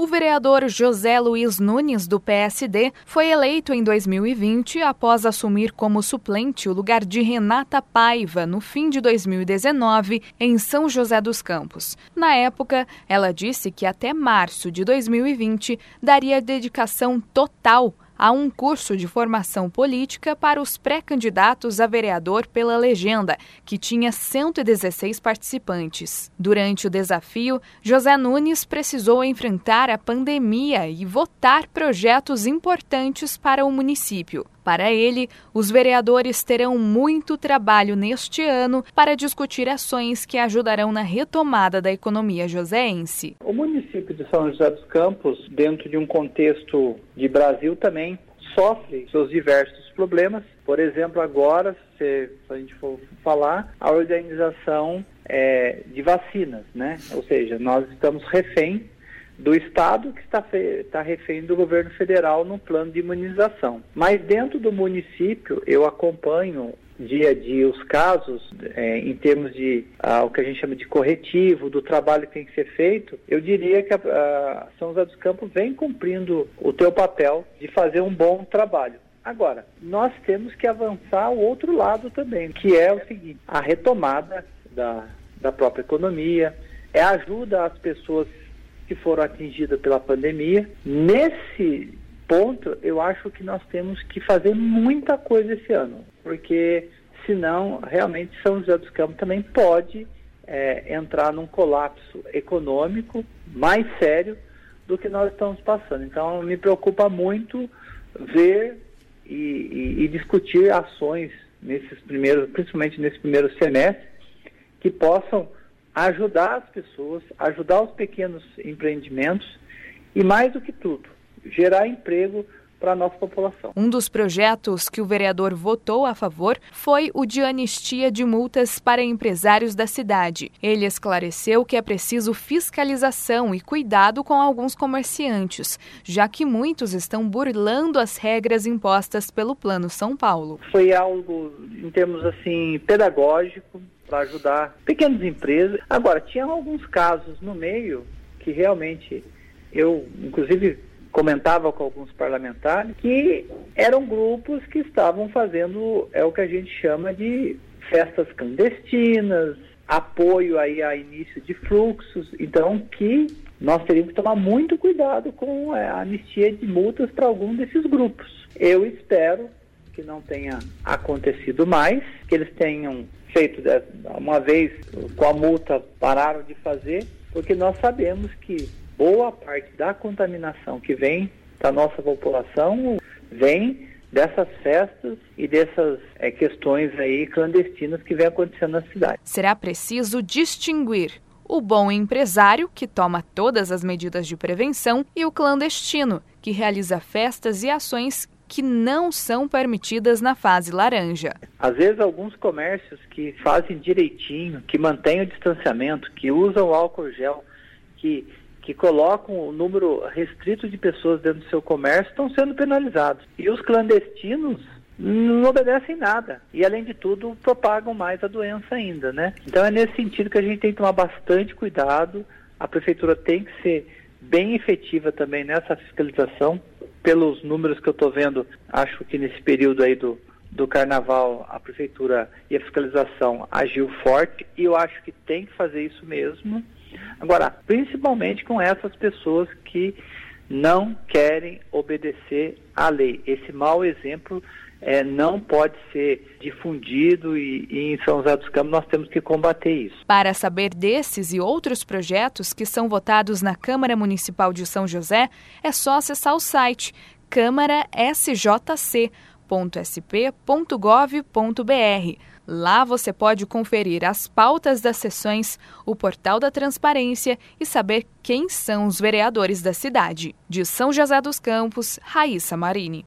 O vereador José Luiz Nunes, do PSD, foi eleito em 2020 após assumir como suplente o lugar de Renata Paiva no fim de 2019 em São José dos Campos. Na época, ela disse que até março de 2020 daria dedicação total a um curso de formação política para os pré-candidatos a vereador pela legenda, que tinha 116 participantes. Durante o desafio, José Nunes precisou enfrentar a pandemia e votar projetos importantes para o município. Para ele, os vereadores terão muito trabalho neste ano para discutir ações que ajudarão na retomada da economia joseense. O município de São José dos Campos, dentro de um contexto de Brasil, também sofre seus diversos problemas. Por exemplo, agora, se a gente for falar, a organização de vacinas, né? Ou seja, nós estamos refém do Estado, que está refém do governo federal no plano de imunização. Mas dentro do município, eu acompanho dia a dia os casos, em termos de o que a gente chama de corretivo, do trabalho que tem que ser feito. Eu diria que a São José dos Campos vem cumprindo o teu papel de fazer um bom trabalho. Agora, nós temos que avançar o outro lado também, que é o seguinte: a retomada da própria economia, a ajuda às pessoas que foram atingidas pela pandemia. Nesse ponto, eu acho que nós temos que fazer muita coisa esse ano, porque senão, realmente, São José dos Campos também pode entrar num colapso econômico mais sério do que nós estamos passando. Então, me preocupa muito ver e discutir ações principalmente nesse primeiro semestre, que possam ajudar as pessoas, ajudar os pequenos empreendimentos e, mais do que tudo, gerar emprego para a nossa população. Um dos projetos que o vereador votou a favor foi o de anistia de multas para empresários da cidade. Ele esclareceu que é preciso fiscalização e cuidado com alguns comerciantes, já que muitos estão burlando as regras impostas pelo Plano São Paulo. Foi algo, em termos pedagógico, para ajudar pequenas empresas. Agora, tinha alguns casos no meio que realmente eu, inclusive, comentava com alguns parlamentares, que eram grupos que estavam fazendo o que a gente chama de festas clandestinas, apoio aí a início de fluxos. Então, que nós teríamos que tomar muito cuidado com a anistia de multas para algum desses grupos. Eu espero que não tenha acontecido mais, que eles tenham feito uma vez com a multa, pararam de fazer, porque nós sabemos que boa parte da contaminação que vem da nossa população vem dessas festas e dessas questões aí clandestinas que vem acontecendo na cidade. Será preciso distinguir o bom empresário, que toma todas as medidas de prevenção, e o clandestino, que realiza festas e ações que não são permitidas na fase laranja. Às vezes, alguns comércios que fazem direitinho, que mantêm o distanciamento, que usam o álcool gel, que colocam o número restrito de pessoas dentro do seu comércio, estão sendo penalizados. E os clandestinos não obedecem nada. E, além de tudo, propagam mais a doença ainda, né? Então, é nesse sentido que a gente tem que tomar bastante cuidado. A prefeitura tem que ser bem efetiva também nessa fiscalização. Pelos números que eu estou vendo, acho que nesse período aí do carnaval, a prefeitura e a fiscalização agiu forte, e eu acho que tem que fazer isso mesmo. Agora, principalmente com essas pessoas que não querem obedecer à lei. Esse mau exemplo não pode ser difundido, e em São José dos Campos nós temos que combater isso. Para saber desses e outros projetos que são votados na Câmara Municipal de São José, é só acessar o site câmarasjc.sp.gov.br. Lá você pode conferir as pautas das sessões, o portal da transparência e saber quem são os vereadores da cidade. De São José dos Campos, Raíssa Marini.